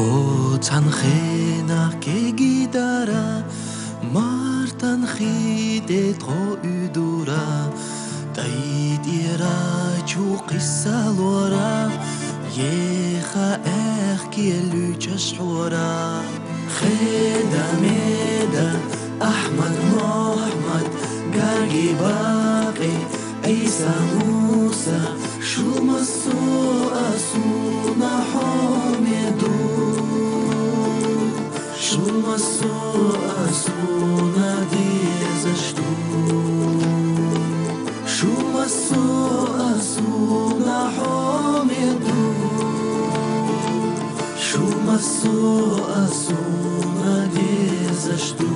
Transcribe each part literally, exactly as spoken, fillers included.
تنخینا که گیدارا مار تنخیده تو ادورا دایدیرا چو قصه لورا یخا اخ کیلو چشورا خدا میدا احمد محمد گاگی باقی عیسی موسی شو مسو اسونا حامدو شو مسو اسونا دیزشتو شو مسو اسونا حامدو شو مسو اسونا دیزشتو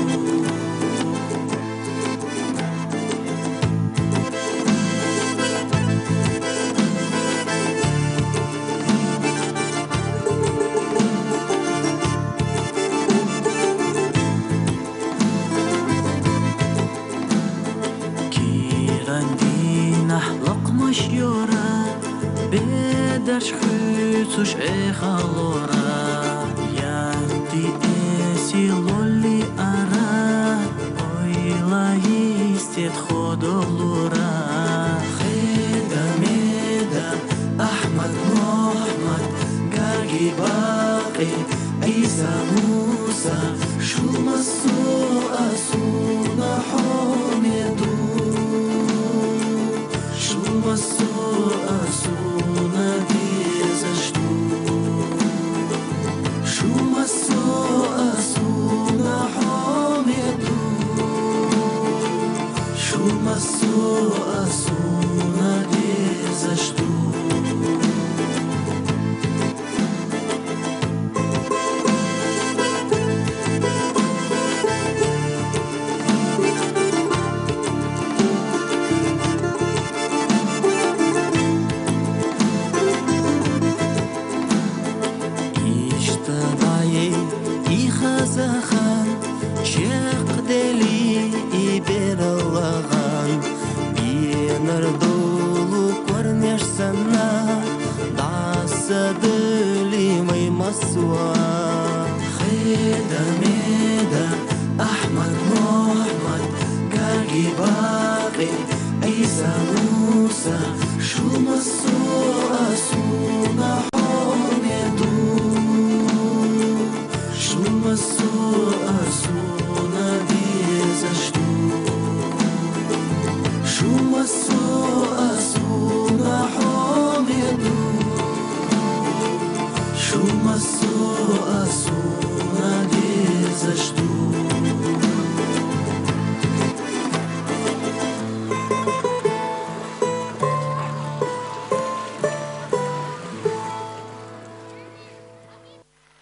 يورا بدرش خيتوش اي خالورا يدي اسي لولي ارا اويلا يستيت خودولورا خيدا ميدا احمد محمد قاقي باقي عيسى موسى شو مسو اسونا حامدو مسو اسونا دیزشتو شو مسو اسونا حامدو شو مسو اسونا دیزشتو زخم چق دلی برلغان بینر دولو کرنش سنا داس دلی می مسوا خیدا میدا احمد محمد گاگی باقی عیسی موسی شو مسو اسونا حامدو شو مسو اسونا دیزشتو شو مسو اسونا حامدو شو مسو اسونا دیزشتو